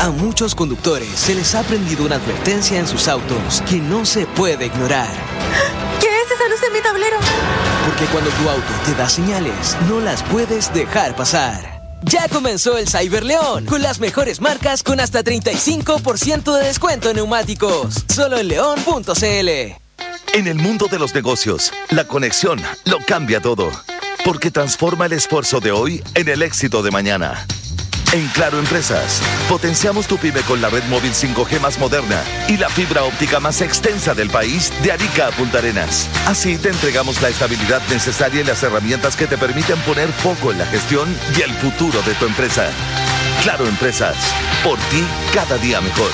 A muchos conductores se les ha prendido una advertencia en sus autos que no se puede ignorar. ¿Qué es esa luz en mi tablero? Porque cuando tu auto te da señales, no las puedes dejar pasar. Ya comenzó el Cyberleón, con las mejores marcas con hasta 35% de descuento en neumáticos. Solo en león.cl. En el mundo de los negocios, la conexión lo cambia todo. Porque transforma el esfuerzo de hoy en el éxito de mañana. En Claro Empresas, potenciamos tu pyme con la red móvil 5G más moderna y la fibra óptica más extensa del país, de Arica a Punta Arenas. Así te entregamos la estabilidad necesaria y las herramientas que te permiten poner foco en la gestión y el futuro de tu empresa. Claro Empresas, por ti cada día mejor.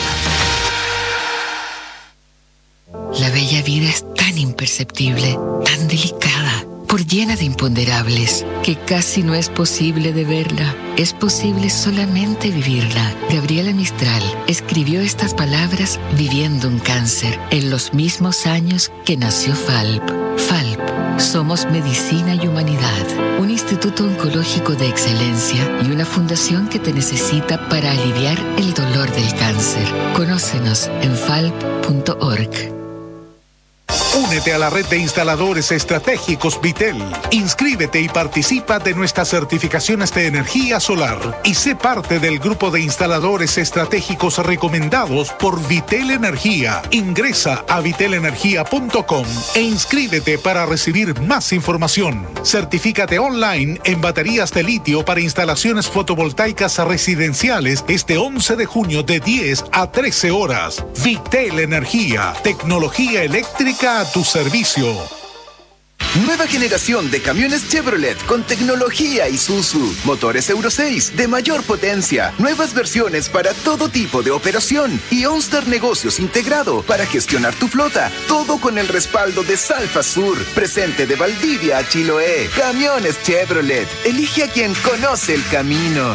La bella vida es tan imperceptible, tan delicada, por llena de imponderables, que casi no es posible de verla. Es posible solamente vivirla. Gabriela Mistral escribió estas palabras viviendo un cáncer en los mismos años que nació FALP. FALP, somos medicina y humanidad, un instituto oncológico de excelencia y una fundación que te necesita para aliviar el dolor del cáncer. Conócenos en falp.org. Únete a la red de instaladores estratégicos Vitel. Inscríbete y participa de nuestras certificaciones de energía solar y sé parte del grupo de instaladores estratégicos recomendados por Vitel Energía. Ingresa a vitelenergia.com e inscríbete para recibir más información. Certifícate online en baterías de litio para instalaciones fotovoltaicas residenciales este 11 de junio de 10 a 13 horas. Vitel Energía, tecnología eléctrica a tu servicio. Nueva generación de camiones Chevrolet con tecnología Isuzu. Motores Euro 6 de mayor potencia. Nuevas versiones para todo tipo de operación. Y OnStar Negocios integrado para gestionar tu flota. Todo con el respaldo de Salfa Sur. Presente de Valdivia a Chiloé. Camiones Chevrolet. Elige a quien conoce el camino.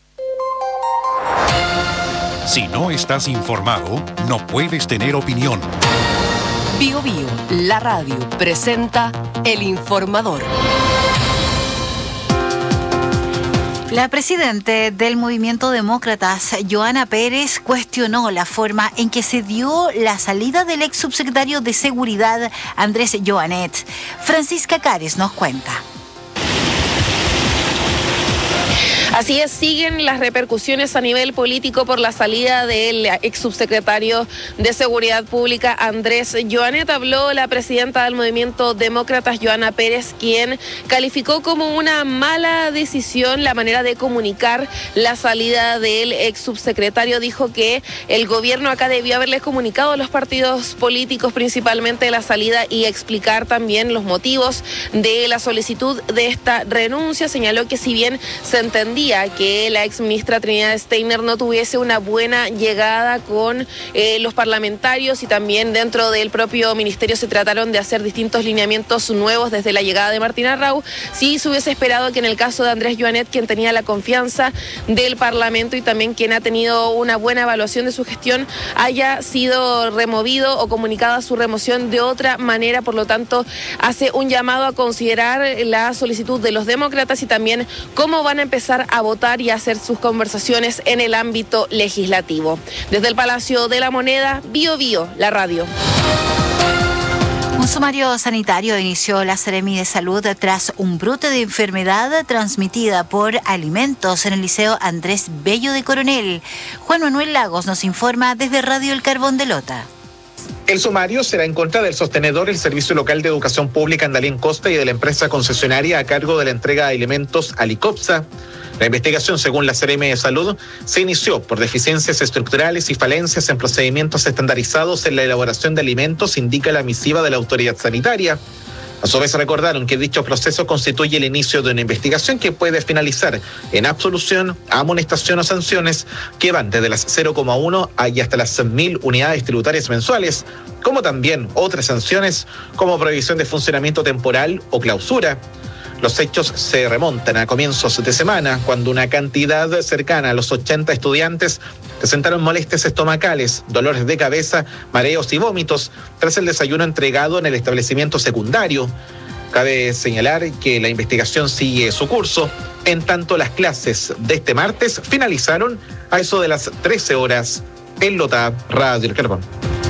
Si no estás informado, no puedes tener opinión. Bio Bio, la radio, presenta El Informador. La presidenta del Movimiento Demócratas, Johanna Pérez, cuestionó la forma en que se dio la salida del ex subsecretario de Seguridad, Andrés Joanet. Francisca Cares nos cuenta. Así es, siguen las repercusiones a nivel político por la salida del ex subsecretario de Seguridad Pública, Andrés Joanet. Habló la presidenta del Movimiento Demócratas, Johanna Pérez, quien calificó como una mala decisión la manera de comunicar la salida del ex subsecretario. Dijo que el gobierno acá debió haberles comunicado a los partidos políticos principalmente la salida y explicar también los motivos de la solicitud de esta renuncia. Señaló que si bien se entendía que la ex ministra Trinidad Steiner no tuviese una buena llegada con los parlamentarios y también dentro del propio ministerio se trataron de hacer distintos lineamientos nuevos desde la llegada de Martín Arrau, sí se hubiese esperado que en el caso de Andrés Joanet, quien tenía la confianza del Parlamento y también quien ha tenido una buena evaluación de su gestión, haya sido removido o comunicada su remoción de otra manera. Por lo tanto, hace un llamado a considerar la solicitud de los demócratas y también cómo van a empezar a votar y a hacer sus conversaciones en el ámbito legislativo. Desde el Palacio de la Moneda, Bio Bio, la radio. Un sumario sanitario inició la Seremi de Salud tras un brote de enfermedad transmitida por alimentos en el Liceo Andrés Bello de Coronel. Juan Manuel Lagos nos informa desde Radio El Carbón de Lota. El sumario será en contra del sostenedor del Servicio Local de Educación Pública Andalén Costa y de la empresa concesionaria a cargo de la entrega de alimentos Alicopsa. La investigación, según la Seremi de Salud, se inició por deficiencias estructurales y falencias en procedimientos estandarizados en la elaboración de alimentos, indica la misiva de la autoridad sanitaria. A su vez recordaron que dicho proceso constituye el inicio de una investigación que puede finalizar en absolución, amonestación o sanciones que van desde las 0,1 y hasta las 1.000 unidades tributarias mensuales, como también otras sanciones como prohibición de funcionamiento temporal o clausura. Los hechos se remontan a comienzos de semana, cuando una cantidad cercana a los 80 estudiantes presentaron molestias estomacales, dolores de cabeza, mareos y vómitos tras el desayuno entregado en el establecimiento secundario. Cabe señalar que la investigación sigue su curso. En tanto, las clases de este martes finalizaron a eso de las 13 horas en Lota, Radio El Carbón.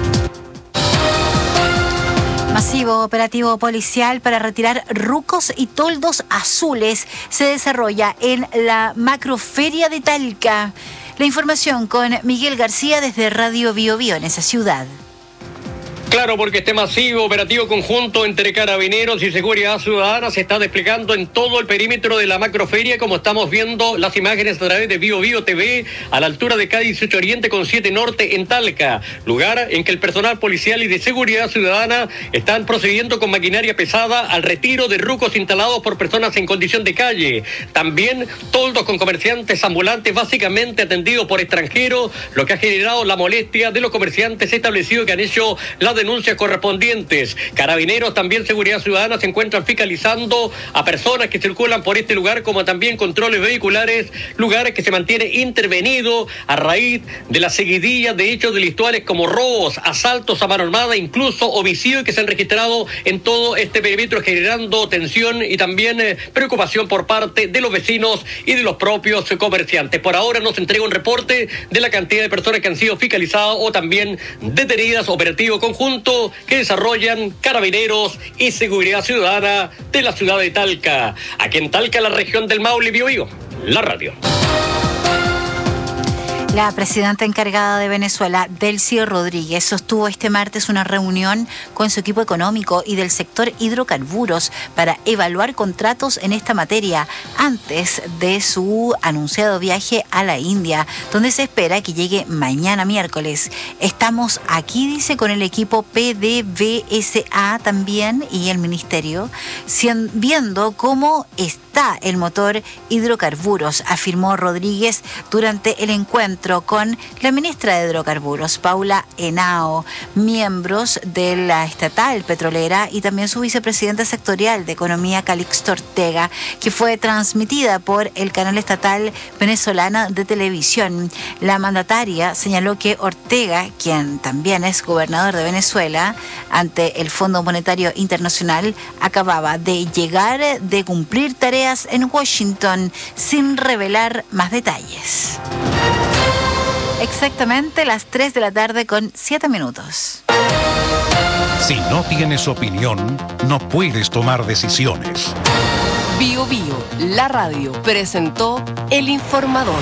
Masivo operativo policial para retirar rucos y toldos azules se desarrolla en la Macroferia de Talca. La información con Miguel García desde Radio Bio Bio en esa ciudad. Claro, porque este masivo operativo conjunto entre Carabineros y Seguridad Ciudadana se está desplegando en todo el perímetro de la macroferia, como estamos viendo las imágenes a través de Bio Bio TV, a la altura de K18 Oriente con 7 Norte en Talca, lugar en que el personal policial y de Seguridad Ciudadana están procediendo con maquinaria pesada al retiro de rucos instalados por personas en condición de calle. También toldos con comerciantes ambulantes básicamente atendidos por extranjeros, lo que ha generado la molestia de los comerciantes establecidos que han hecho las denuncias correspondientes. Carabineros, también Seguridad Ciudadana se encuentran fiscalizando a personas que circulan por este lugar, como también controles vehiculares, lugares que se mantiene intervenido a raíz de la seguidilla de hechos delictuales como robos, asaltos a mano armada, incluso homicidios que se han registrado en todo este perímetro, generando tensión y también preocupación por parte de los vecinos y de los propios comerciantes. Por ahora no se entrega un reporte de la cantidad de personas que han sido fiscalizadas o también detenidas. Operativo conjunto que desarrollan Carabineros y Seguridad Ciudadana de la ciudad de Talca. Aquí en Talca, la región del Maule, Bio Bio, la radio. La presidenta encargada de Venezuela, Delcy Rodríguez, sostuvo este martes una reunión con su equipo económico y del sector hidrocarburos para evaluar contratos en esta materia antes de su anunciado viaje a la India, donde se espera que llegue mañana miércoles. Estamos aquí, dice, con el equipo PDVSA también y el ministerio, viendo cómo está el motor hidrocarburos, afirmó Rodríguez durante el encuentro con la ministra de Hidrocarburos, Paula Henao, miembros de la estatal petrolera y también su vicepresidenta sectorial de Economía, Calixto Ortega, que fue transmitida por el canal estatal venezolana de televisión. La mandataria señaló que Ortega, quien también es gobernador de Venezuela, ante el Fondo Monetario Internacional, acababa de llegar de cumplir tareas en Washington sin revelar más detalles. Exactamente las 3 de la tarde con 7 minutos. Si no tienes opinión, no puedes tomar decisiones. Bio Bio, la radio, presentó El Informador.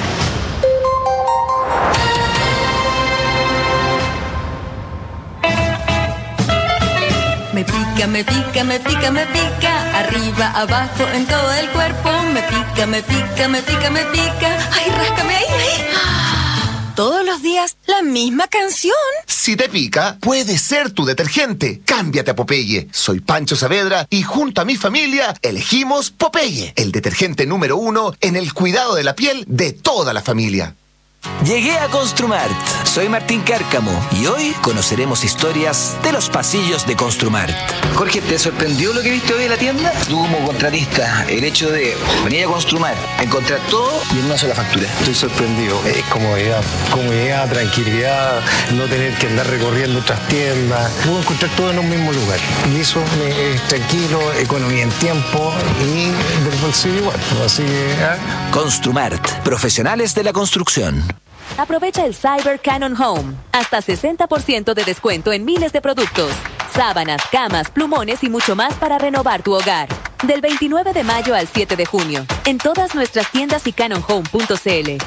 Me pica, me pica, me pica, me pica, arriba, abajo, en todo el cuerpo. Me pica, me pica, me pica, me pica. Ay, ráscame ahí, ahí. Todos los días la misma canción. Si te pica, puede ser tu detergente. Cámbiate a Popeye. Soy Pancho Saavedra y junto a mi familia elegimos Popeye, el detergente número 1 en el cuidado de la piel de toda la familia. Llegué a Construmart. Soy Martín Cárcamo y hoy conoceremos historias de los pasillos de Construmart. Jorge, ¿te sorprendió lo que viste hoy en la tienda? Tú como contratista, el hecho de venir a Construmart, encontrar todo y en una sola factura. Estoy sorprendido. Comodidad, tranquilidad, no tener que andar recorriendo otras tiendas. Puedo encontrar todo en un mismo lugar. Y eso es tranquilo, economía en tiempo y del bolsillo igual. Así que, Construmart, profesionales de la construcción. Aprovecha el Cyber Canon Home. Hasta 60% de descuento en miles de productos. Sábanas, camas, plumones y mucho más para renovar tu hogar. Del 29 de mayo al 7 de junio. En todas nuestras tiendas y canonhome.cl.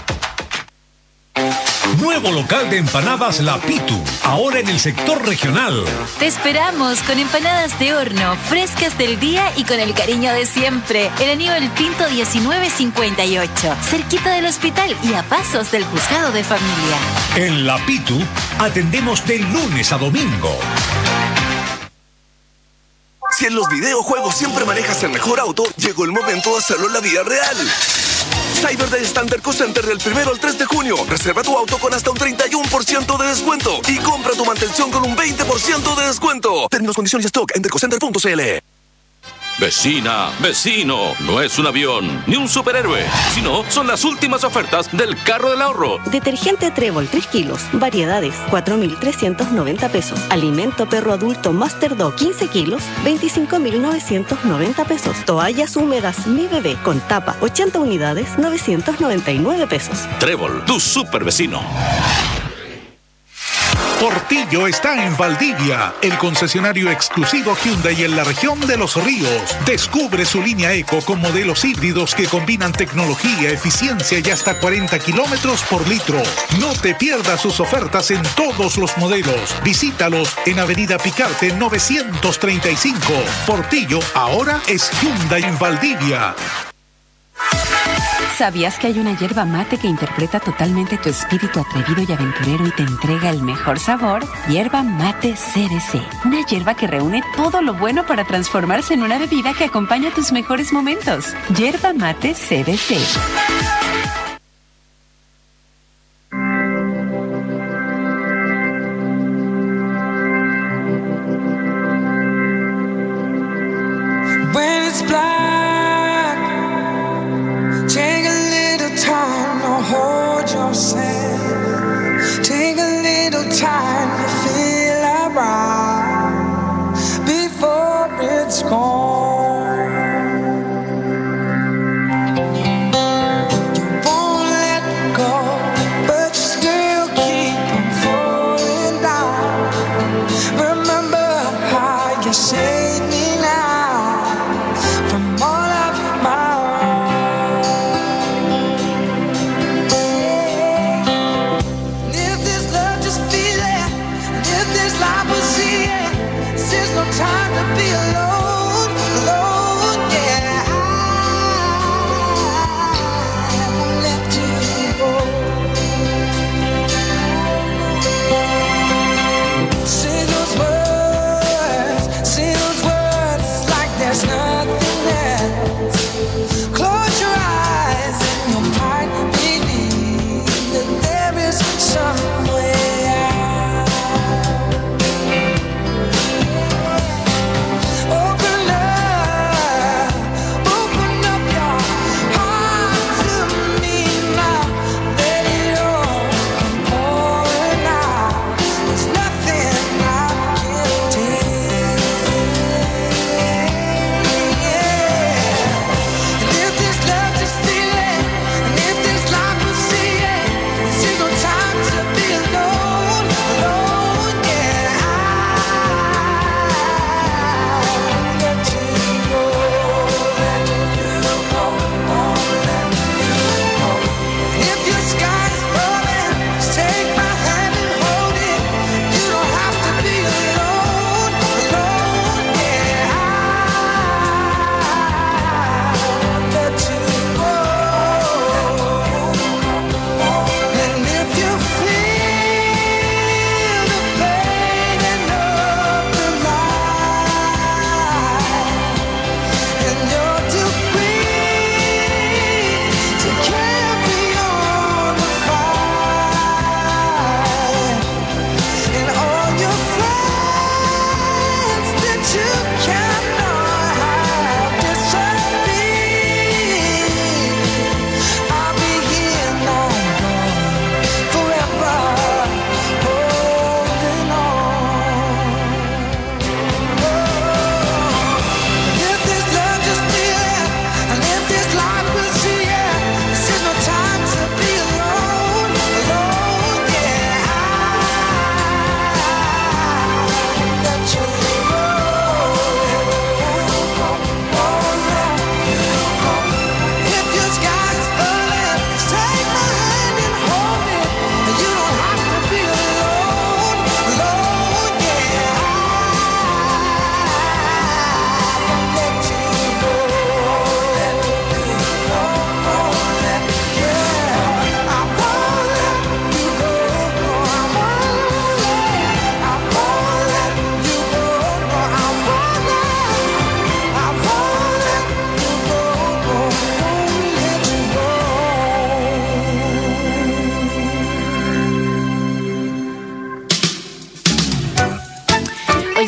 Nuevo local de empanadas La Pitu, ahora en el sector regional. Te esperamos con empanadas de horno, frescas del día y con el cariño de siempre. El Aníbal Pinto 1958, cerquita del hospital y a pasos del juzgado de familia. En La Pitu atendemos de lunes a domingo. Si en los videojuegos siempre manejas el mejor auto, llegó el momento de hacerlo en la vida real. Cyber Day Standard Co Center del 1 al 3 de junio. Reserva tu auto con hasta un 31% de descuento y compra tu mantención con un 20% de descuento. Términos, condiciones y stock en dercocenter.cl. Vecina, vecino, no es un avión ni un superhéroe, sino son las últimas ofertas del carro del ahorro. Detergente Trébol 3 kilos, variedades, 4.390 pesos. Alimento perro adulto Master Dog 15 kilos, 25.990 pesos. Toallas húmedas Mi Bebé con tapa, 80 unidades, 999 pesos. Trébol, tu super vecino. Portillo está en Valdivia, el concesionario exclusivo Hyundai en la región de Los Ríos. Descubre su línea Eco con modelos híbridos que combinan tecnología, eficiencia y hasta 40 kilómetros por litro. No te pierdas sus ofertas en todos los modelos. Visítalos en Avenida Picarte 935. Portillo ahora es Hyundai en Valdivia. ¿Sabías que hay una yerba mate que interpreta totalmente tu espíritu atrevido y aventurero y te entrega el mejor sabor? Yerba mate CBC. Una yerba que reúne todo lo bueno para transformarse en una bebida que acompaña tus mejores momentos. Yerba mate CBC. When it's black, take a little time to hold yourself. Take a little time to feel alright before it's gone. You won't let go, but you still keep on falling down. Remember how you saved me now from all of my wrong. If this love just feel it,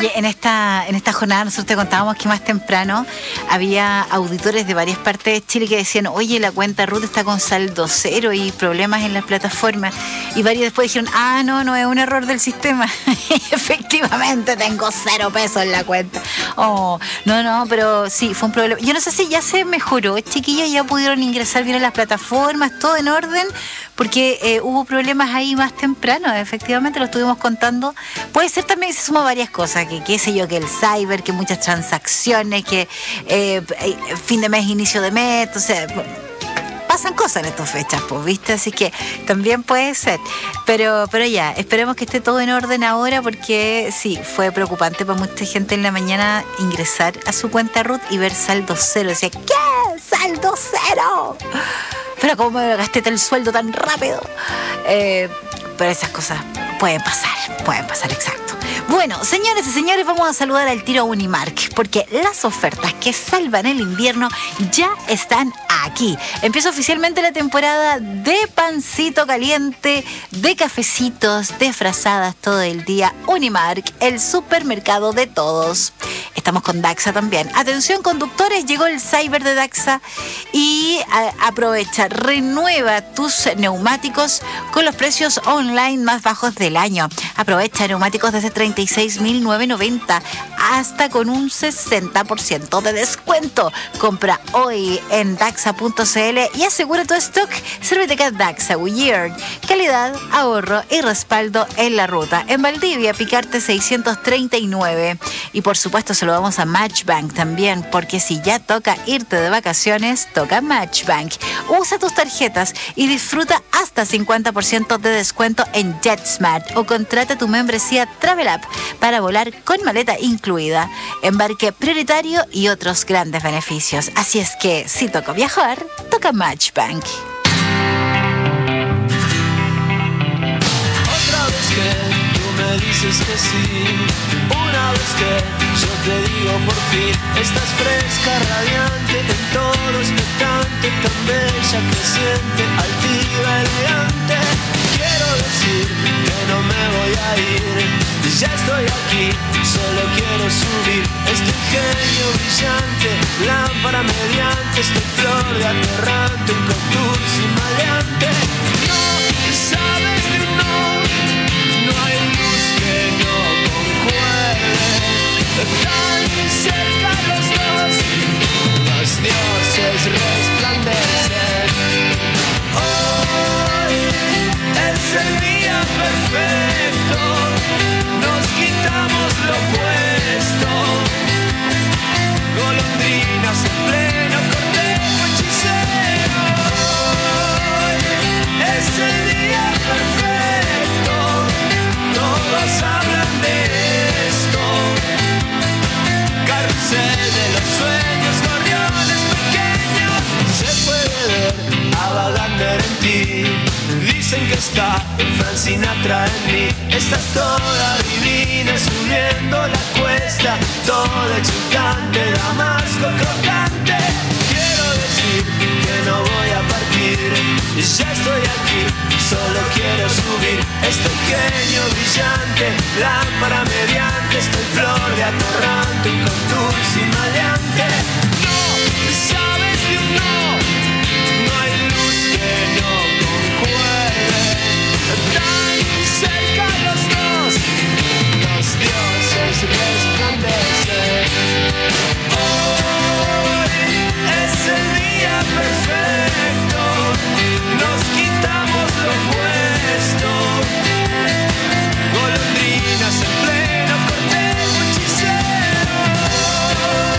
Oye, en esta jornada nosotros te contábamos que más temprano había auditores de varias partes de Chile que decían, oye, la cuenta RUT está con saldo cero y problemas en las plataformas. Y varios después dijeron, no es un error del sistema. Efectivamente tengo 0 pesos en la cuenta. No, pero sí, fue un problema. Yo no sé si ya se mejoró, chiquillos, ya pudieron ingresar bien a las plataformas, todo en orden, porque hubo problemas ahí más temprano, efectivamente lo estuvimos contando. Puede ser también que se suman varias cosas, que qué sé yo, que el cyber, que muchas transacciones, que fin de mes, inicio de mes, entonces pasan cosas en estas fechas, pues, ¿viste? Así que también puede ser. Pero ya, esperemos que esté todo en orden ahora, porque sí, fue preocupante para mucha gente en la mañana ingresar a su cuenta RUT y ver saldo cero. Decía, ¿qué? ¡Saldo cero! Pero ¿cómo me gasté el sueldo tan rápido? Pero esas cosas pueden pasar, exacto. Bueno, señores y señores, vamos a saludar al tiro a Unimark, porque las ofertas que salvan el invierno ya están aquí. Empieza oficialmente la temporada de pancito caliente, de cafecitos, de frazadas todo el día. Unimark, el supermercado de todos. Estamos con Daxa también. Atención, conductores, llegó el cyber de Daxa y aprovecha, renueva tus neumáticos con los precios online más bajos del año. Aprovecha neumáticos desde 36.990 hasta con un 60% de descuento. Compra hoy en Daxa.cl y asegura tu stock. Serviteca Daxa Weird. Calidad, ahorro y respaldo en la ruta. En Valdivia, Picarte 639. Y por supuesto se lo vamos a Matchbank también, porque si ya toca irte de vacaciones, toca Matchbank. Usa tus tarjetas y disfruta hasta 50% de descuento en JetSmart o contrata tu membresía Travel App para volar con maleta incluida, embarque prioritario y otros grandes beneficios. Así es que si toca viajar, toca Matchbank. Otra vez que tú me dices que sí, una vez que yo te digo por fin, estás fresca, radiante, en todo expectante, tan bella, creciente, altiva, elegante. Quiero decir que no me voy a ir, ya estoy aquí, solo quiero subir este ingenio brillante, lámpara mediante, esta flor de aterrante, un cactus y maleante. No sabes de un no hay luz que no concuerde, tan cerca los dos, los dioses resplandecen. Hoy es el día perfecto, nos quitamos lo puesto, golondrinas en pleno cortejo hechicero. Hoy es el día perfecto, todos hablan de esto, carrusel de los sueños, gorriones pequeños, se puede ver a Wagner en ti. Dicen que está Frank Sinatra en mí. Estás toda divina subiendo la cuesta, toda exultante, damasco crocante. Quiero decir que no voy a partir, ya estoy aquí, solo quiero subir este genio brillante, lámpara mediante, estoy flor de atorrante, un cactus y maleante. No sabes de un no hay luz que no concuerde, tan cerca los dos, los dioses resplandecen. Hoy es el día perfecto, nos quitamos lo puesto, golondrinas en pleno cortejo hechicero.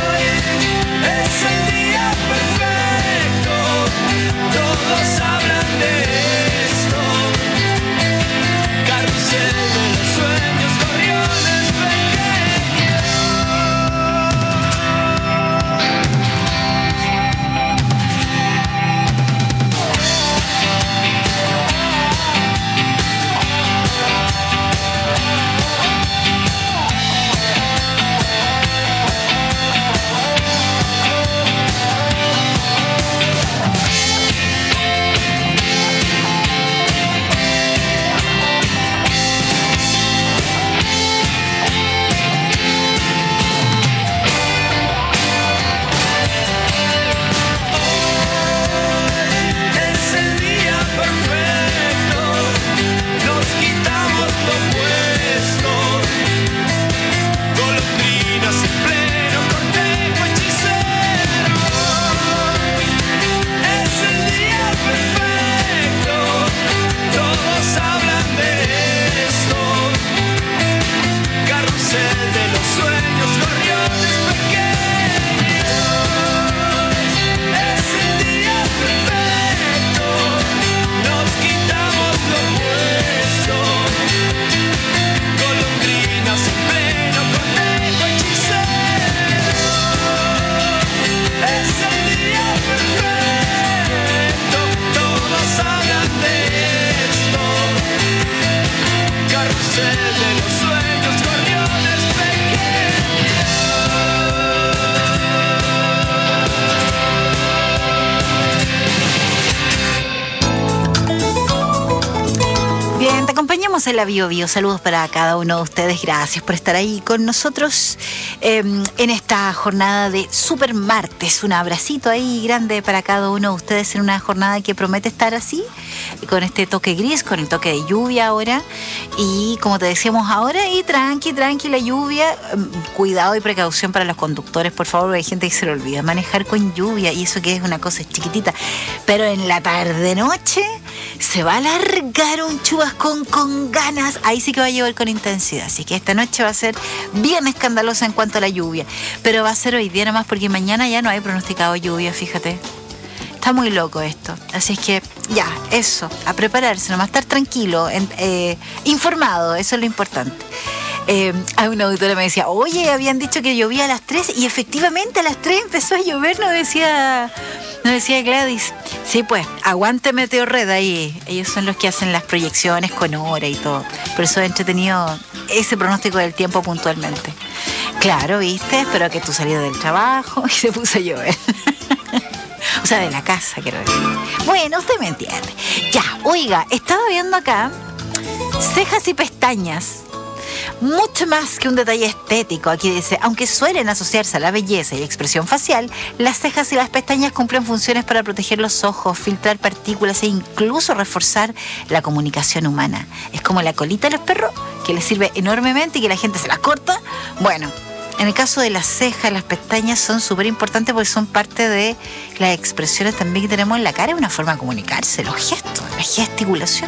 Bien, te acompañamos en la Bio Bio. Saludos para cada uno de ustedes. Gracias por estar ahí con nosotros en esta jornada de Super Martes. Un abracito ahí grande para cada uno de ustedes en una jornada que promete estar así, con este toque gris, con el toque de lluvia ahora. Y como te decíamos ahora, y tranqui la lluvia. Cuidado y precaución para los conductores, por favor, porque hay gente que se le olvida manejar con lluvia y eso que es una cosa chiquitita. Pero en la tarde-noche se va a alargar un chubascón con ganas. Ahí sí que va a llover con intensidad. Así que esta noche va a ser bien escandalosa en cuanto a la lluvia. Pero va a ser hoy día nomás porque mañana ya no hay pronosticado lluvia, fíjate. Está muy loco esto. Así es que ya, eso, a prepararse, nomás estar tranquilo, informado, eso es lo importante. Hay una auditora que me decía, oye, habían dicho que llovía a las 3 y efectivamente a las 3 empezó a llover, nos decía Gladys. Sí, pues, aguante Meteorred ahí. Ellos son los que hacen las proyecciones con hora y todo. Por eso he entretenido ese pronóstico del tiempo puntualmente. Claro, ¿viste? Espero que tú salieras del trabajo y se puso a llover. O sea, de la casa, quiero decir. Bueno, usted me entiende. Ya, oiga, estaba viendo acá cejas y pestañas. Mucho más que un detalle estético. Aquí dice, aunque suelen asociarse a la belleza y expresión facial, las cejas y las pestañas cumplen funciones para proteger los ojos, filtrar partículas e incluso reforzar la comunicación humana. Es como la colita de los perros, que les sirve enormemente y que la gente se las corta. Bueno, en el caso de las cejas, las pestañas son súper importantes porque son parte de las expresiones también que tenemos en la cara. Es una forma de comunicarse, los gestos, la gesticulación.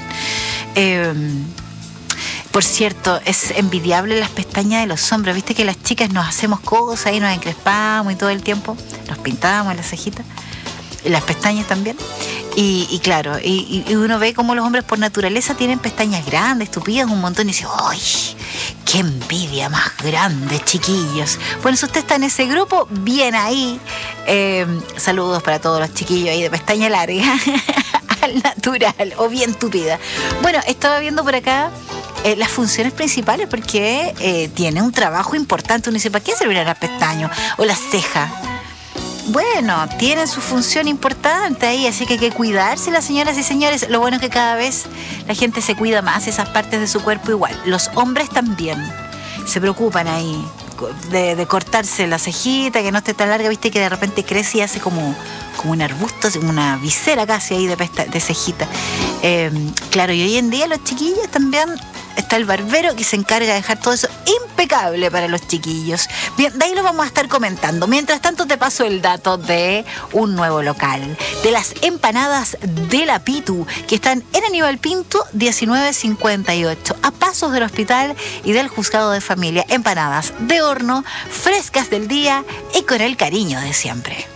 Por cierto, es envidiable las pestañas de los hombres. Viste que las chicas nos hacemos cosas y nos encrespamos y todo el tiempo. Nos pintamos en las cejitas. Y las pestañas también. Y claro, y uno ve como los hombres por naturaleza tienen pestañas grandes, tupidas, un montón. Y dice, ¡ay! ¡Qué envidia más grande, chiquillos! Bueno, si usted está en ese grupo, bien ahí. Saludos para todos los chiquillos ahí de pestaña larga. Al natural o bien tupida. Bueno, estaba viendo por acá las funciones principales porque tiene un trabajo importante. Uno dice, ¿para qué servirán las pestañas o las cejas? Bueno, tienen su función importante ahí, así que hay que cuidarse, las señoras y señores. Lo bueno es que cada vez la gente se cuida más esas partes de su cuerpo igual. Los hombres también se preocupan ahí de cortarse la cejita, que no esté tan larga, viste que de repente crece y hace como un arbusto, una visera casi ahí de cejita. Claro, y hoy en día los chiquillos también, está el barbero que se encarga de dejar todo eso impecable para los chiquillos. Bien, de ahí lo vamos a estar comentando. Mientras tanto te paso el dato de un nuevo local, de las empanadas de la Pitu, que están en Aníbal Pinto 1958, a pasos del hospital y del juzgado de familia. Empanadas de horno, frescas del día y con el cariño de siempre.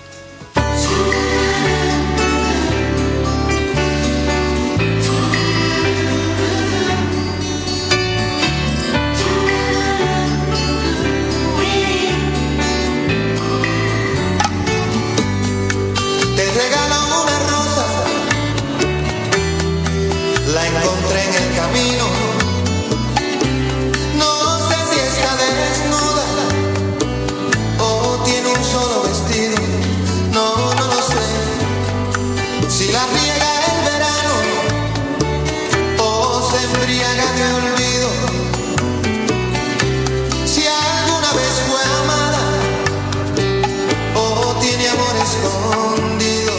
Encontré en el camino, no sé si está desnuda o tiene un solo vestido, no lo sé. Si la riega el verano o se embriaga de olvido, si alguna vez fue amada o tiene amor escondido.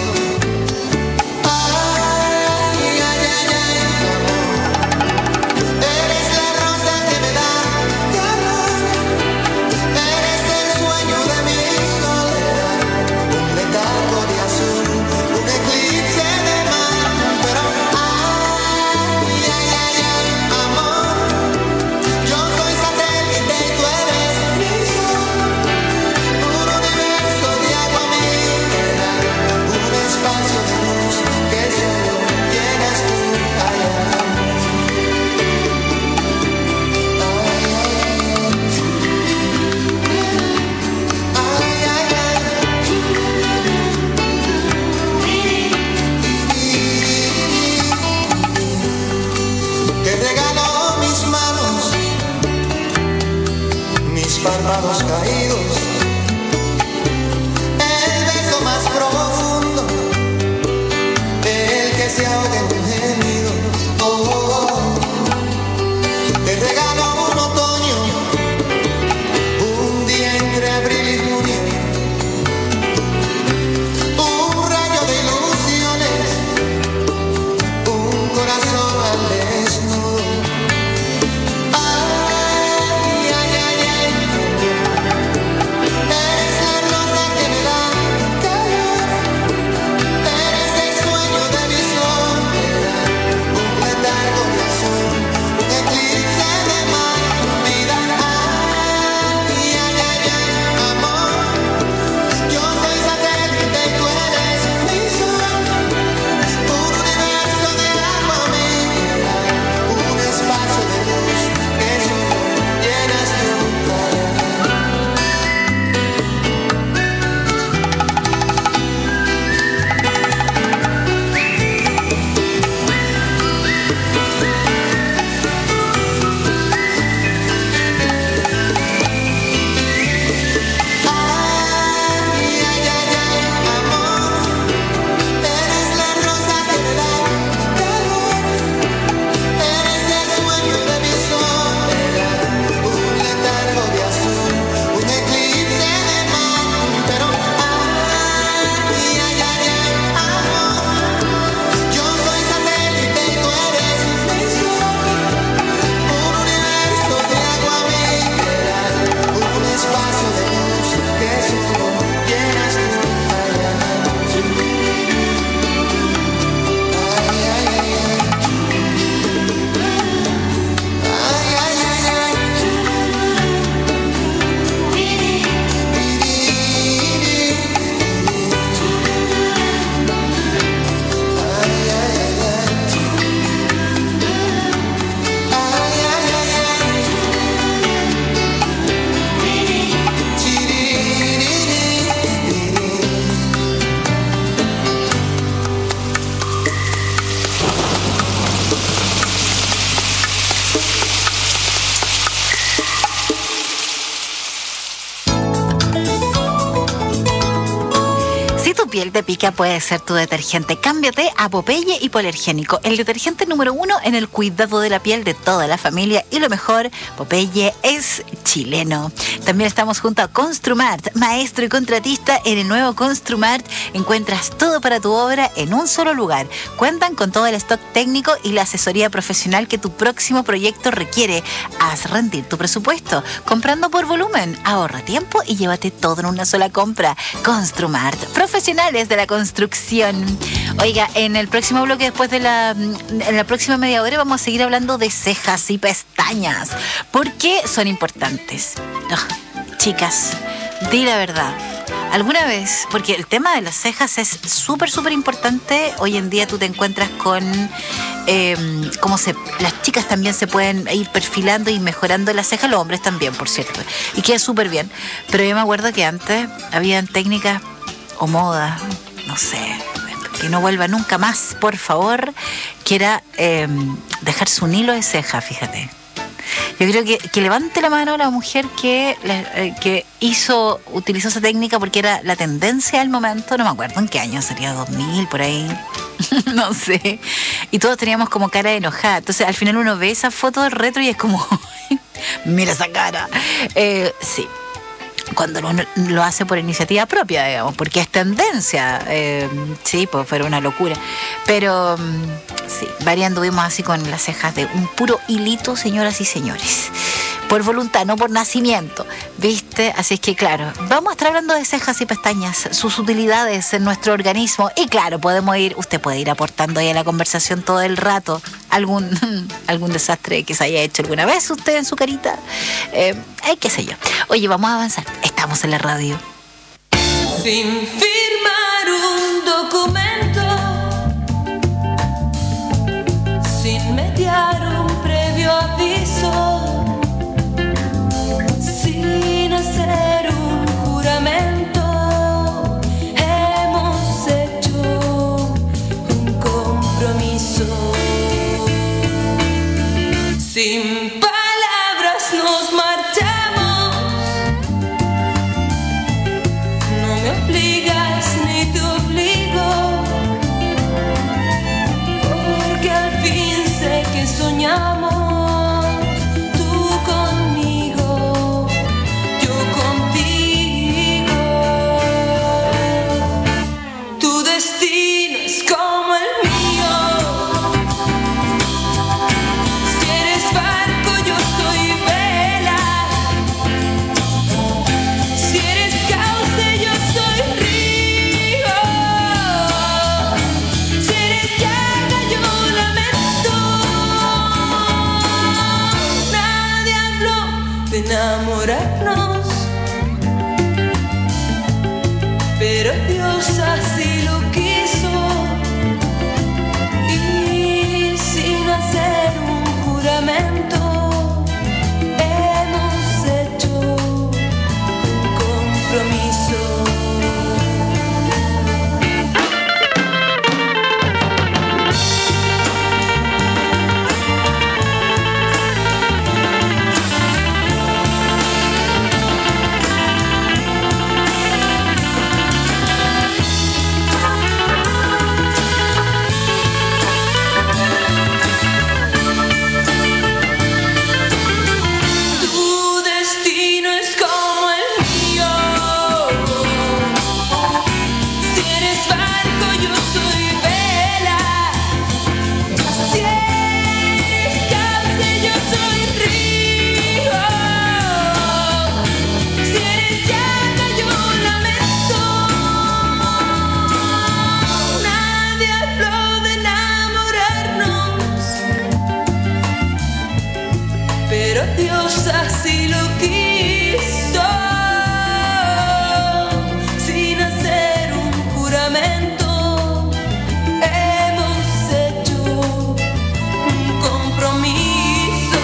Párpados caídos, el beso más profundo, el que se ahoga en un gemido. Oh, oh, oh. piel te pica puede ser tu detergente. Cámbiate a Popeye Hipoalergénico, el detergente número 1 en el cuidado de la piel de toda la familia. Y lo mejor, Popeye es chileno. También estamos junto a Construmart, maestro y contratista. En el nuevo Construmart encuentras todo para tu obra en un solo lugar. Cuentan con todo el stock técnico y la asesoría profesional que tu próximo proyecto requiere. Haz rendir tu presupuesto comprando por volumen. Ahorra tiempo y llévate todo en una sola compra. Construmart, profesionales de la construcción. Oiga, en el próximo bloque, después de en la próxima media hora, vamos a seguir hablando de cejas y pestañas. ¿Por qué son importantes? Chicas, di la verdad. ¿Alguna vez? Porque el tema de las cejas es súper, súper importante. Hoy en día tú te encuentras con las chicas también se pueden ir perfilando y mejorando las cejas, los hombres también, por cierto. Y queda súper bien. Pero yo me acuerdo que antes habían técnicas o moda, no sé, que no vuelva nunca más, por favor, que era dejarse un hilo de ceja, fíjate. Yo creo que levante la mano la mujer que utilizó esa técnica porque era la tendencia del momento. No me acuerdo en qué año, sería 2000, por ahí. No sé. Y todos teníamos como cara de enojada. Entonces al final uno ve esa foto del retro y es como, mira esa cara. Sí. Cuando uno lo hace por iniciativa propia, digamos, porque es tendencia. Sí, pues fue una locura. Pero sí, varias anduvimos así con las cejas de un puro hilito, señoras y señores. Por voluntad, no por nacimiento, ¿viste? Así es que, claro, vamos a estar hablando de cejas y pestañas, sus utilidades en nuestro organismo. Y claro, usted puede ir aportando ahí a la conversación todo el rato algún desastre que se haya hecho alguna vez usted en su carita. Qué sé yo. Oye, vamos a avanzar. Estamos en la radio. Sin firmar un documento, sin mediar un previo aviso, sin hacer un juramento, hemos hecho un compromiso. Sin palabras nos marchamos, no me obligas ni te obligo, porque al fin sé que soñamos, tú conmigo, yo contigo. Tu destino es como el mío. Si eres barco, yo soy vela. Si eres cauce, yo soy río. Si eres llaga, yo lamento. Nadie habló de enamorarnos, pero Dios así lo quiso. Y sin hacer un juramento, hemos hecho un compromiso. Tu destino es como el mío. Si eres barco, yo soy vela. Si eres cauce, yo soy río. Si eres llaga, yo lamento. Nadie habló de enamorarnos, pero Dios así lo quiso. Sin hacer un juramento, hemos hecho un compromiso.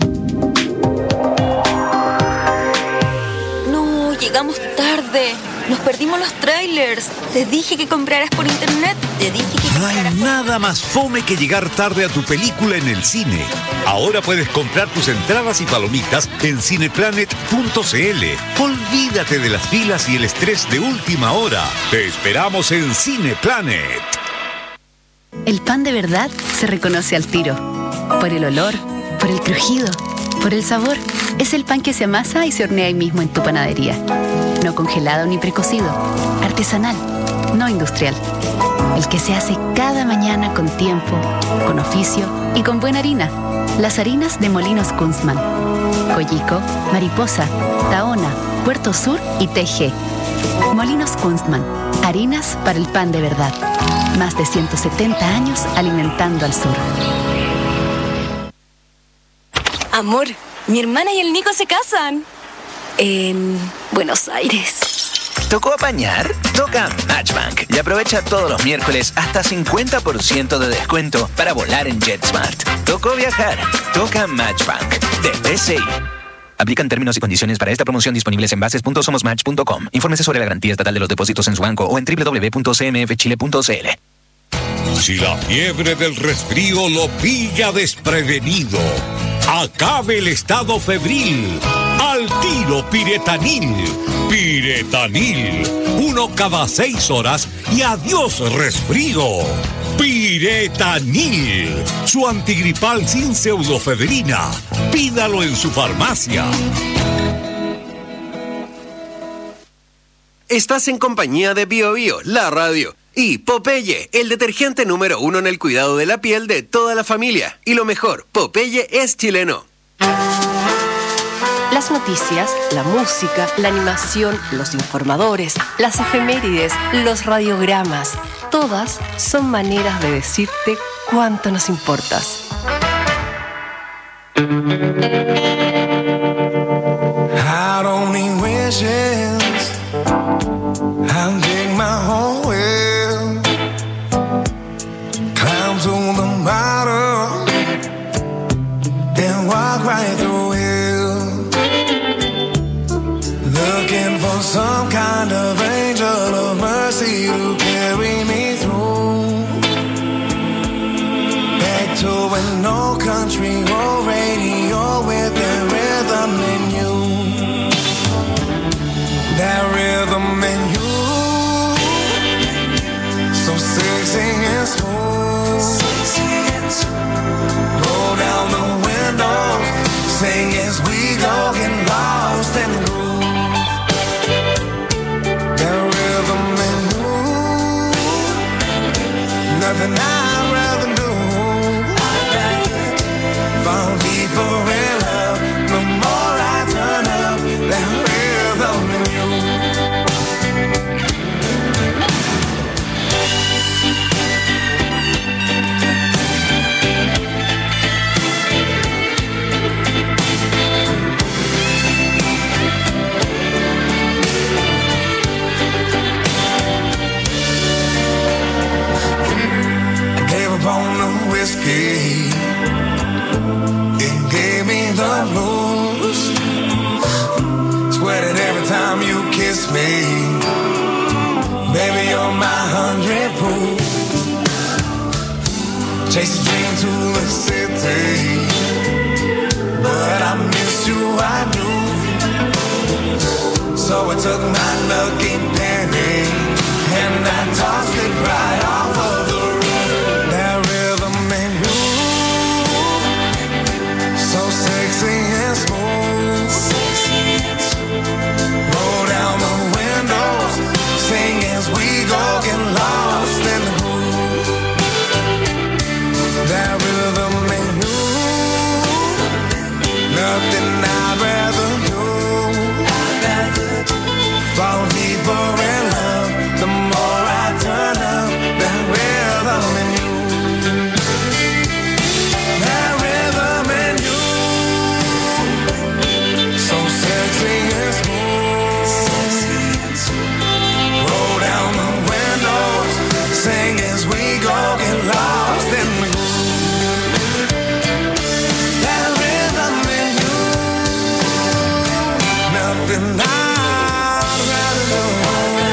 No, llegamos tarde. Nos perdimos los trailers. Te dije que compraras por internet. Te dije que No hay nada más fome que llegar tarde a tu película en el cine. Ahora puedes comprar tus entradas y palomitas en cineplanet.cl. Olvídate de las filas y el estrés de última hora. Te esperamos en Cineplanet. El pan de verdad se reconoce al tiro. Por el olor, por el crujido, por el sabor. Es el pan que se amasa y se hornea ahí mismo en tu panadería. No congelado ni precocido. Artesanal, no industrial. El que se hace cada mañana con tiempo, con oficio y con buena harina. Las harinas de Molinos Kunstmann. Collico, Mariposa, Tahona, Puerto Sur y TG. Molinos Kunstmann. Harinas para el pan de verdad. Más de 170 años alimentando al sur. Amor, mi hermana y el Nico se casan. En Buenos Aires. ¿Tocó apañar? Toca Matchbank y aprovecha todos los miércoles hasta 50% de descuento para volar en JetSmart. ¿Tocó viajar? Toca Matchbank de BCI. Aplican términos y condiciones para esta promoción disponibles en bases.somosmatch.com. Infórmese sobre la garantía estatal de los depósitos en su banco o en www.cmfchile.cl. Si la fiebre del resfrío lo pilla desprevenido, acabe el estado febril. Al tiro Piretanil. Piretanil. 1 cada 6 horas y adiós resfrío. Piretanil. Su antigripal sin pseudofedrina. Pídalo en su farmacia. Estás en compañía de Bio Bio, la radio. Y Popeye, el detergente número 1 en el cuidado de la piel de toda la familia. Y lo mejor, Popeye es chileno. Las noticias, la música, la animación, los informadores, las efemérides, los radiogramas, todas son maneras de decirte cuánto nos importas. I don't need wishes. I'll dig my own well. Climb to the bottom, then walk right through it. Looking for some kind of angel of mercy to carry me through. Back to an old country road radio with that rhythm in you. That rhythm in you. So sexy and smooth. Roll down the windows, sing as we go, get lost in the groove. Nothing I'd rather do. Fall deeper in love. The more I turn up, that rhythm in you. On the whiskey, it gave me the blues. Sweated every time you kiss me. Baby, you're my 100 proof. Chase a dream to the city, but I miss you, I do. So I took my lucky penny and I tossed it right off of the roof. Sexy and smooth. Roll down the windows, sing as we go, get lost in the groove. That rhythm in you. Nothing I'd rather do. Fall deeper in love, the more I turn up. That rhythm in you. That rhythm in you. Sexy and smooth. Roll down the windows, sing as we go, get lost in the groove. That rhythm in you. Nothing I'd rather do.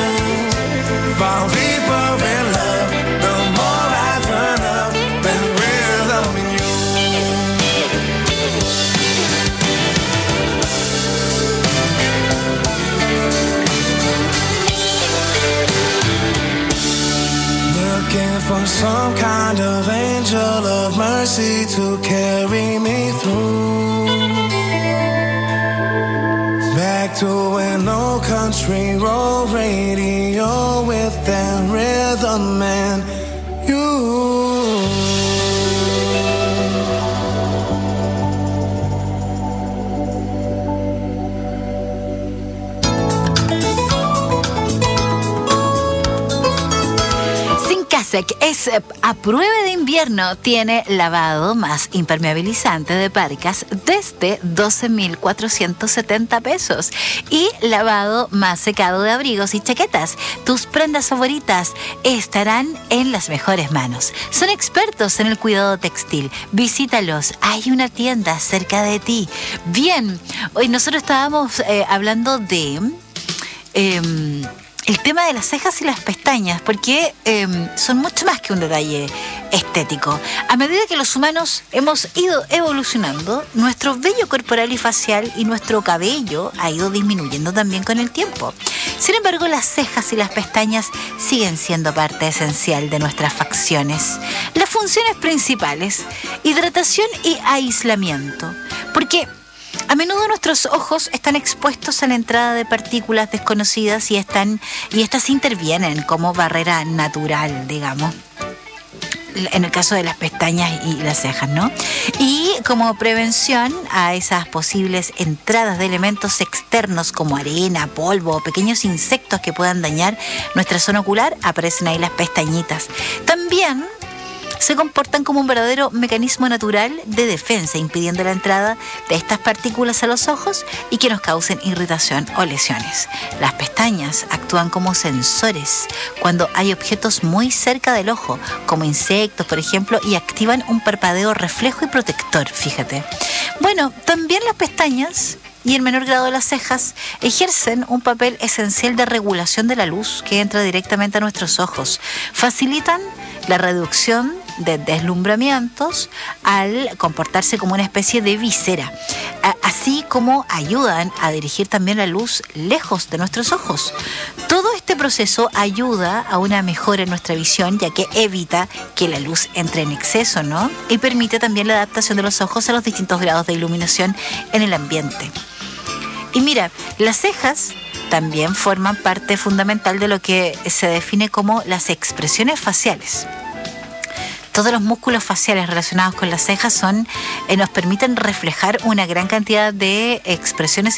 mercy to carry me through. Back to an old country road radio with that rhythm and you. Kasek es a prueba de invierno, tiene lavado más impermeabilizante de parcas desde 12.470 pesos y lavado más secado de abrigos y chaquetas. Tus prendas favoritas estarán en las mejores manos. Son expertos en el cuidado textil. Visítalos, hay una tienda cerca de ti. Bien, hoy nosotros estábamos hablando de el tema de las cejas y las pestañas, porque son mucho más que un detalle estético. A medida que los humanos hemos ido evolucionando, nuestro vello corporal y facial y nuestro cabello ha ido disminuyendo también con el tiempo. Sin embargo, las cejas y las pestañas siguen siendo parte esencial de nuestras facciones. Las funciones principales: hidratación y aislamiento, porque a menudo nuestros ojos están expuestos a la entrada de partículas desconocidas y estas intervienen como barrera natural, digamos, en el caso de las pestañas y las cejas, ¿no? Y como prevención a esas posibles entradas de elementos externos como arena, polvo o pequeños insectos que puedan dañar nuestra zona ocular, aparecen ahí las pestañitas. También se comportan como un verdadero mecanismo natural de defensa, impidiendo la entrada de estas partículas a los ojos y que nos causen irritación o lesiones. Las pestañas actúan como sensores cuando hay objetos muy cerca del ojo, como insectos, por ejemplo, y activan un parpadeo reflejo y protector, fíjate. Bueno, también las pestañas, y en menor grado las cejas, ejercen un papel esencial de regulación de la luz que entra directamente a nuestros ojos. Facilitan la reducción de deslumbramientos al comportarse como una especie de visera, así como ayudan a dirigir también la luz lejos de nuestros ojos. Todo este proceso ayuda a una mejora en nuestra visión, ya que evita que la luz entre en exceso, ¿no? Y permite también la adaptación de los ojos a los distintos grados de iluminación en el ambiente. Y mira, las cejas también forman parte fundamental de lo que se define como las expresiones faciales. Todos los músculos faciales relacionados con las cejas nos permiten reflejar una gran cantidad de expresiones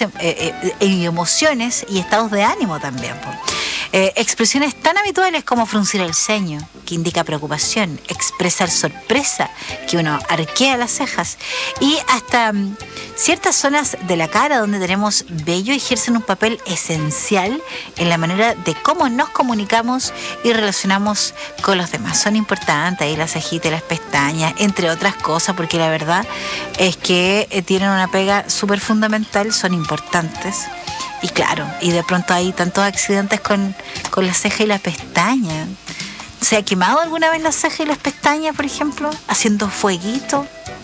y emociones y estados de ánimo también. Expresiones tan habituales como fruncir el ceño, que indica preocupación, expresar sorpresa, que uno arquea las cejas, y hasta ciertas zonas de la cara donde tenemos vello ejercen un papel esencial en la manera de cómo nos comunicamos y relacionamos con los demás. Son importantes ahí las cejitas y las pestañas, entre otras cosas, porque la verdad es que tienen una pega súper fundamental, son importantes. Y claro, y de pronto hay tantos accidentes con la ceja y la pestaña. ¿Se ha quemado alguna vez la ceja y las pestañas, por ejemplo? Haciendo fueguito.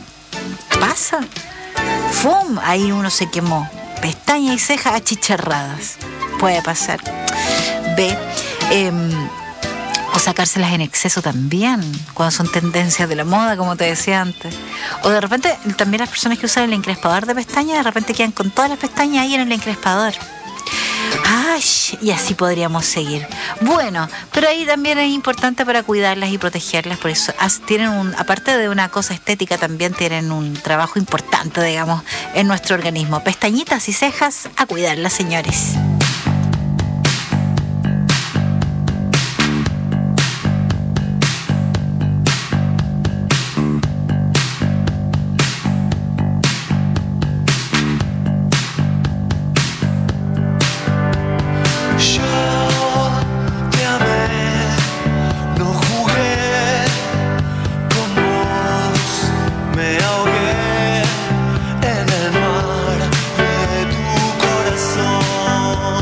Pasa. ¡Fum! Ahí uno se quemó. Pestaña y ceja achicharradas. Puede pasar. O sacárselas en exceso también, cuando son tendencias de la moda, como te decía antes. O de repente, también las personas que usan el encrespador de pestañas, de repente quedan con todas las pestañas ahí en el encrespador. ¡Ay! Y así podríamos seguir. Bueno, pero ahí también es importante para cuidarlas y protegerlas, por eso tienen aparte de una cosa estética, también tienen un trabajo importante, digamos, en nuestro organismo. Pestañitas y cejas, a cuidarlas, señores. En el mar de tu corazón.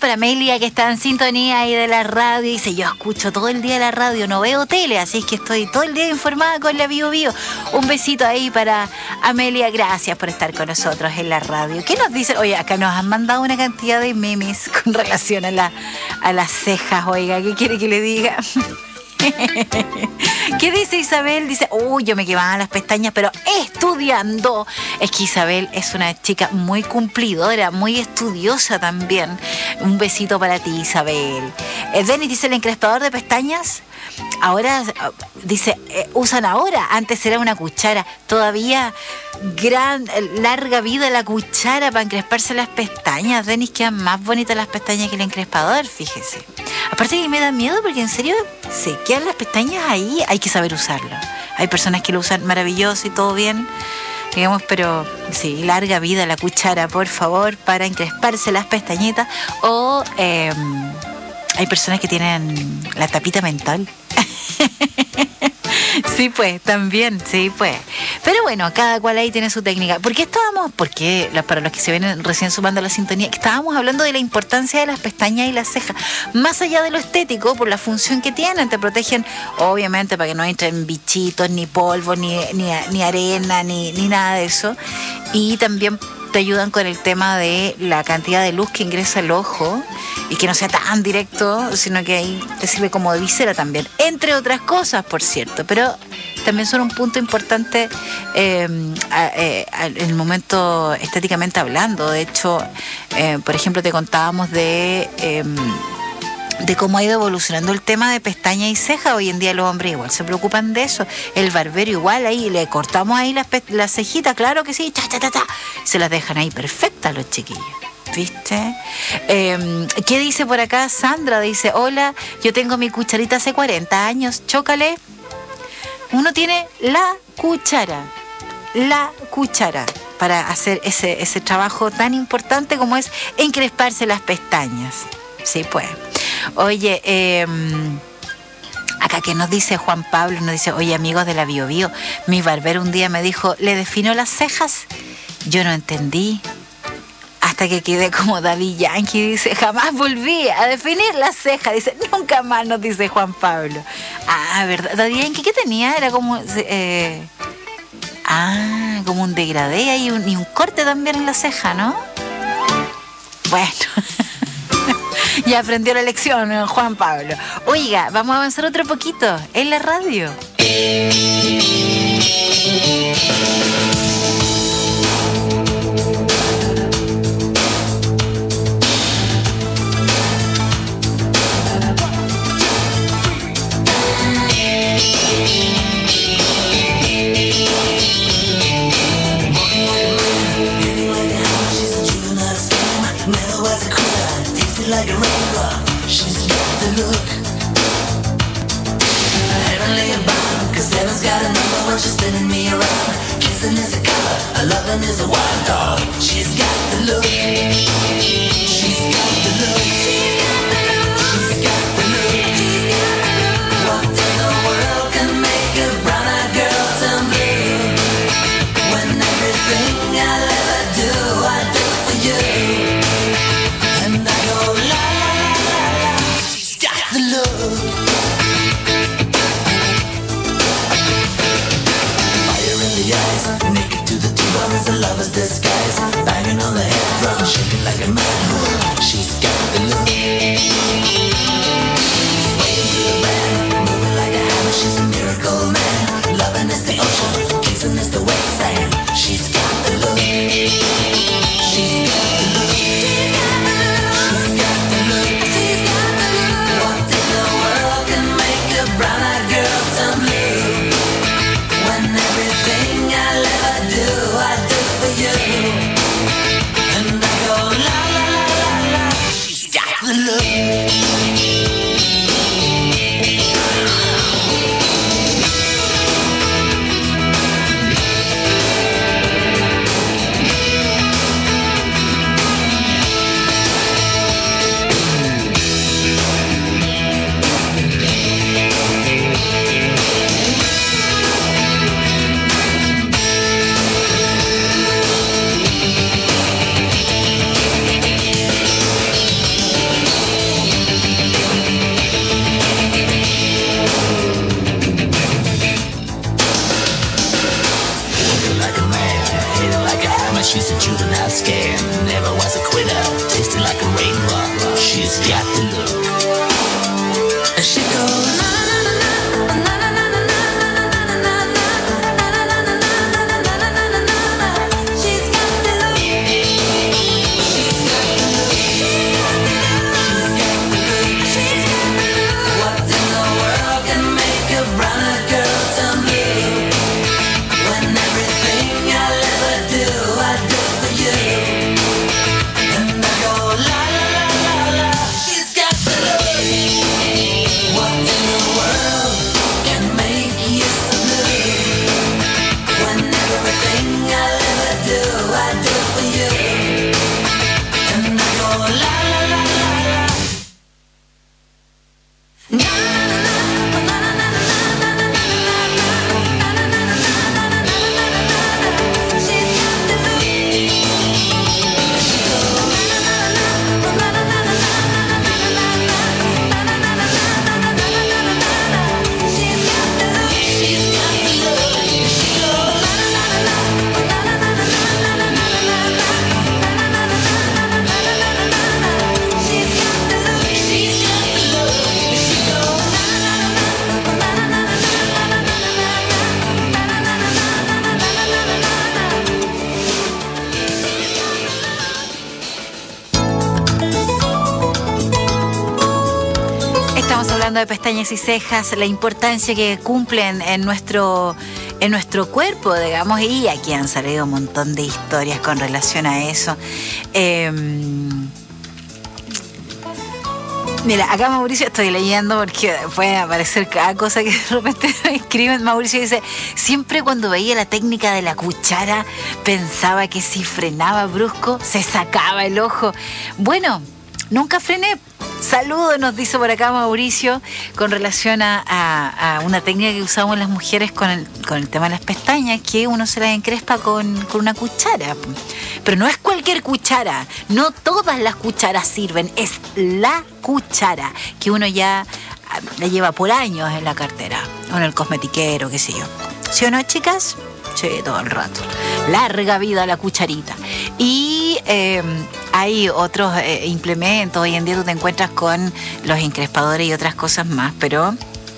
para Amelia, que está en sintonía ahí de la radio. Dice, yo escucho todo el día la radio, no veo tele, así es que estoy todo el día informada con la Bio Bio. Un besito ahí para Amelia, gracias por estar con nosotros en la radio. ¿Qué nos dicen? Oye, acá nos han mandado una cantidad de memes con relación a las cejas, oiga, ¿qué quiere que le diga? ¿Qué dice Isabel? Dice, yo me quemaba las pestañas, pero estudiando. Es que Isabel es una chica muy cumplidora, muy estudiosa también. Un besito para ti, Isabel. Denis dice, el encrespador de pestañas, ahora, dice, usan ahora, antes era una cuchara. Todavía larga vida la cuchara para encresparse las pestañas. Denis, quedan más bonitas las pestañas que el encrespador, fíjese. Aparte que me da miedo porque en serio se quedan las pestañas ahí, hay que saber usarlo. Hay personas que lo usan maravilloso y todo bien, digamos, pero sí, larga vida la cuchara, por favor, para encresparse las pestañitas. O hay personas que tienen la tapita mental. Sí, pues, también, sí, pues. Pero bueno, cada cual ahí tiene su técnica. Para los que se vienen recién sumando a la sintonía, estábamos hablando de la importancia de las pestañas y las cejas. Más allá de lo estético, por la función que tienen, te protegen, obviamente, para que no entren bichitos, ni polvo, ni arena, ni nada de eso. Y también te ayudan con el tema de la cantidad de luz que ingresa al ojo y que no sea tan directo, sino que ahí te sirve como de visera también, entre otras cosas, por cierto, pero también son un punto importante en el momento estéticamente hablando. De hecho, por ejemplo, te contábamos de cómo ha ido evolucionando el tema de pestaña y ceja. Hoy en día los hombres igual se preocupan de eso. El barbero igual, ahí le cortamos ahí las cejitas, claro que sí, se las dejan ahí perfectas los chiquillos, ¿viste? ¿Qué dice por acá Sandra? Dice, hola, yo tengo mi cucharita hace 40 años, chócale. Uno tiene la cuchara para hacer ese trabajo tan importante como es encresparse las pestañas. Sí, pues. Oye, acá que nos dice Juan Pablo, nos dice, oye, amigos de la Bio Bio, mi barbero un día me dijo, ¿le defino las cejas? Yo no entendí, hasta que quedé como Daddy Yankee, dice, jamás volví a definir las cejas, dice, nunca más, nos dice Juan Pablo. Ah, ¿verdad? Daddy Yankee, ¿qué tenía? Era como... como un degradé y un corte también en la ceja, ¿no? Bueno... Ya aprendió la lección, Juan Pablo. Oiga, vamos a avanzar otro poquito en la radio. Like a rainbow, she's got the look. Heavenly bound, cause heaven's got a number when she's spinning me around. Kissing is a color, a loving is a wild dog. She's got the look. She's got the look. She's got the look. She's got the look. She's got the look. What in the world can make a brown-eyed girl turn blue? When everything I'll ever do, I do for you. Naked to the tube is a lover's disguise. Banging on the head drum, shaking like a mad bull. She's got the look. Swaying to the band, moving like a hammer. She's a miracle man. Loving is the ocean, kissing is the wet sand. She's got the look. She's got the look. She's got the look. She's got the look. What in the world can make a brown-eyed girl turn blue? When everything I'll ever do, I do for you. And I go la la la la la. She's got the look. De pestañas y cejas, la importancia que cumplen en nuestro cuerpo, digamos, y aquí han salido un montón de historias con relación a eso. Mira, acá Mauricio, estoy leyendo porque puede aparecer cada cosa que de repente me escriben. Mauricio dice: siempre cuando veía la técnica de la cuchara pensaba que si frenaba brusco se sacaba el ojo. Bueno, nunca frené. Saludos, nos dice por acá Mauricio, con relación a una técnica que usamos las mujeres con el tema de las pestañas, que uno se las encrespa con una cuchara. Pero no es cualquier cuchara, no todas las cucharas sirven, es la cuchara que uno ya la lleva por años en la cartera, o en el cosmetiquero, qué sé yo. ¿Sí o no, chicas? Sí, todo el rato. Larga vida la cucharita. Y hay otros implementos. Hoy en día tú te encuentras con los encrespadores y otras cosas más, pero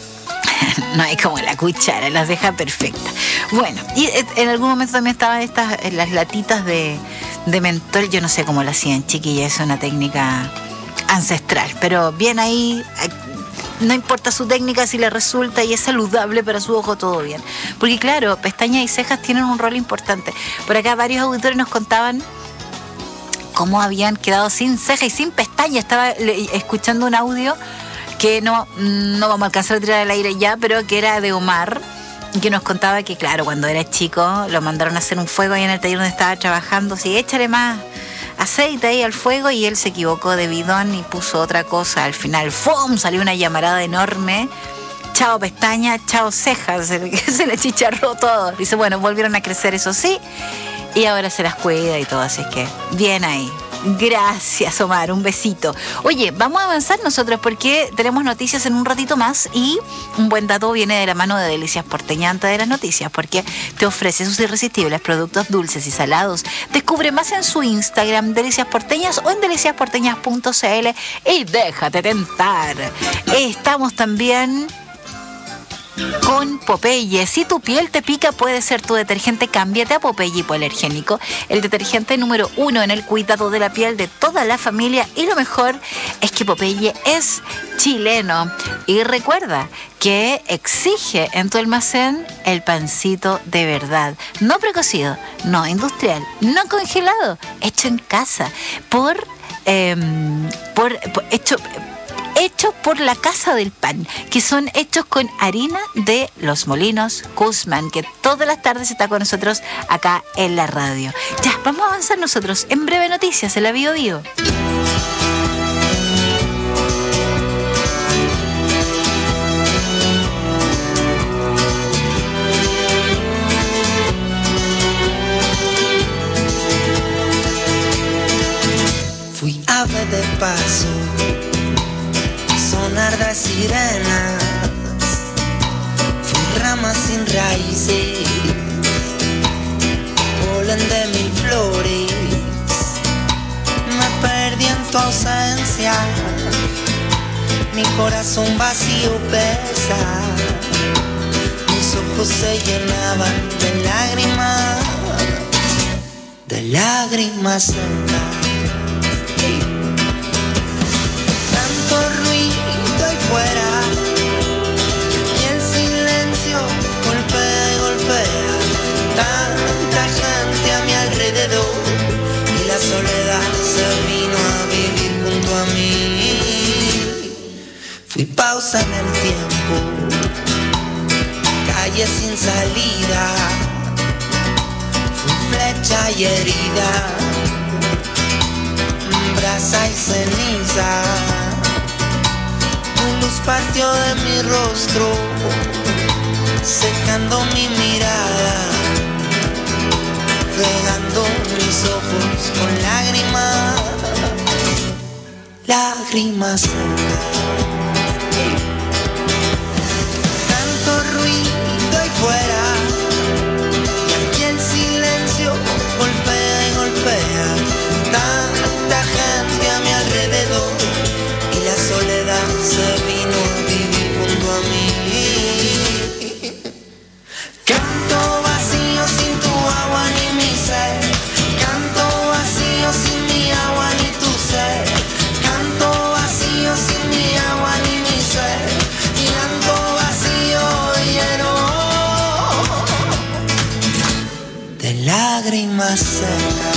no hay como la cuchara, las deja perfectas. Bueno, y en algún momento también estaban las latitas de mentol. Yo no sé cómo lo hacían, chiquillas, es una técnica ancestral, pero bien ahí. No importa su técnica, si le resulta y es saludable para su ojo, todo bien. Porque claro, pestañas y cejas tienen un rol importante. Por acá varios auditores nos contaban cómo habían quedado sin ceja y sin pestaña. Estaba escuchando un audio que no vamos a alcanzar a tirar al aire ya, pero que era de Omar, que nos contaba que claro, cuando era chico lo mandaron a hacer un fuego ahí en el taller donde estaba trabajando. Sí, échale más aceite ahí al fuego, y él se equivocó de bidón y puso otra cosa. Al final, ¡fum!, salió una llamarada enorme. Chao pestaña, chao cejas, se le chicharró todo. Dice, bueno, volvieron a crecer, eso sí, y ahora se las cuida y todo, así que bien ahí. Gracias, Omar, un besito. Oye, vamos a avanzar nosotros porque tenemos noticias en un ratito más, y un buen dato viene de la mano de Delicias Porteñas antes de las noticias, porque te ofrece sus irresistibles productos dulces y salados. Descubre más en su Instagram, Delicias Porteñas, o en deliciasporteñas.cl, y déjate tentar. Estamos también con Popeye. Si tu piel te pica, puede ser tu detergente. Cámbiate a Popeye Hipoalergénico, el detergente número 1 en el cuidado de la piel de toda la familia. Y lo mejor es que Popeye es chileno. Y recuerda que exige en tu almacén el pancito de verdad, no precocido, no industrial, no congelado, hecho en casa, hechos por la Casa del Pan, que son hechos con harina de Los Molinos Guzmán, que todas las tardes está con nosotros acá en la radio. Ya, vamos a avanzar nosotros en breve noticias en la Bio Bio. Fui ave de paso, sonar de sirenas, fui rama sin raíces, polen de mil flores, me perdí en tu ausencia, mi corazón vacío pesa, mis ojos se llenaban de lágrimas secas. Tanto ruido ahí fuera y el silencio golpea y golpea, tanta gente a mi alrededor y la soledad se vino a vivir junto a mí. Fui pausa en el tiempo, calle sin salida, fui flecha y herida, brasa y ceniza. Tu luz partió de mi rostro, secando mi mirada, regando mis ojos con lágrimas, lágrimas secas. Tanto ruido ahí fuera y el silencio golpea y golpea, tanta gente a mi alrededor y la soledad se vino a vivir junto a mí. Canto vacío sin tu agua ni mi sed, canto vacío sin mi agua ni tu sed, canto vacío sin mi agua ni mi sed, y canto vacío lleno de lágrimas secas.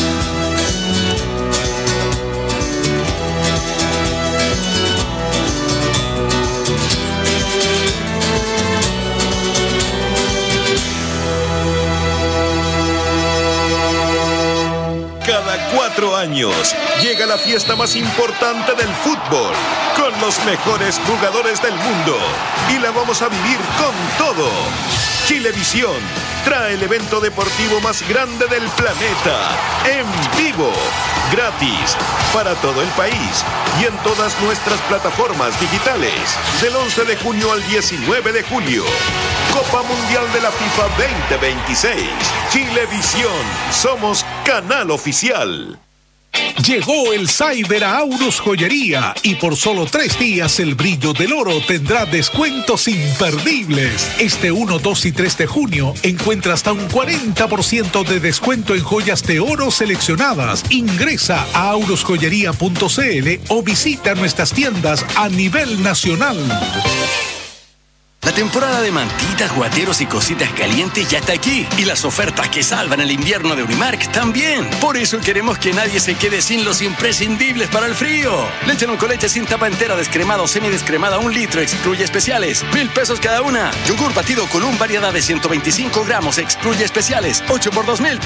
Cada 4 años llega la fiesta más importante del fútbol, con los mejores jugadores del mundo, y la vamos a vivir con todo. Chilevisión trae el evento deportivo más grande del planeta, en vivo, gratis, para todo el país y en todas nuestras plataformas digitales, del 11 de junio al 19 de julio. Copa Mundial de la FIFA 2026. Chilevisión, somos canal oficial. Llegó el Cyber a Aurus Joyería y por solo 3 días el brillo del oro tendrá descuentos imperdibles. Este 1, 2 y 3 de junio encuentra hasta un 40% de descuento en joyas de oro seleccionadas. Ingresa a aurusjoyería.cl o visita nuestras tiendas a nivel nacional. La temporada de mantitas, guateros y cositas calientes ya está aquí. Y las ofertas que salvan el invierno de Unimark también. Por eso queremos que nadie se quede sin los imprescindibles para el frío. Leche no con leche sin tapa entera, descremada o semidescremada, 1 litro, excluye especiales. 1,000 pesos cada una. Yogur batido Column, variedad de 125 gramos, excluye especiales. 8 por 2,000.